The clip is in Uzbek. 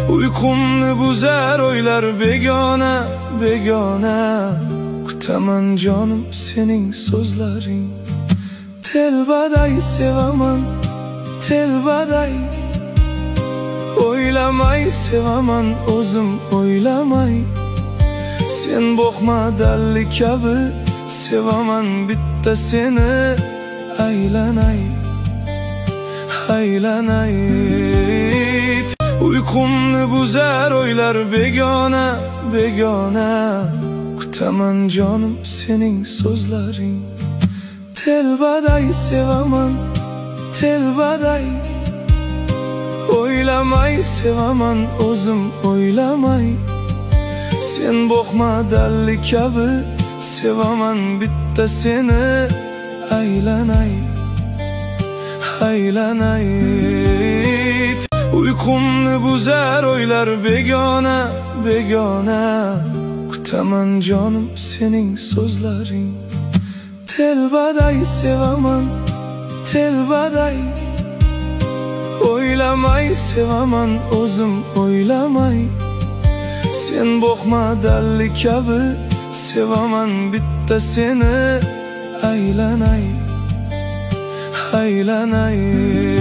Uyqumni buzar o'ylar begona, begona. Kutaman jonim sening so'zlaring. Telbaday sevaman, telbaday. O'ylamay sevaman o'zim o'ylamay. Sen boqma dalli kabi sevaman bitta seni. Aylanay, aylanay. Uyqumni buzar o'ylar begona, begona. Kutaman jonim sening so'zlaring. Telbaday sevaman, telbaday. O'ylamay sevaman o'zim o'ylamay. Sen boqma dalli kabi sevaman bitta seni. Aylanay, aylanay. Uyqumni buzar o'ylar begona, begona. Kutaman jonim sening so'zlaring. Telbaday sevaman, telbaday. O'ylamay sevaman o'zim o'ylamay. Sen boqma dalli kabi sevaman bitta seni. Aylanay, aylanay.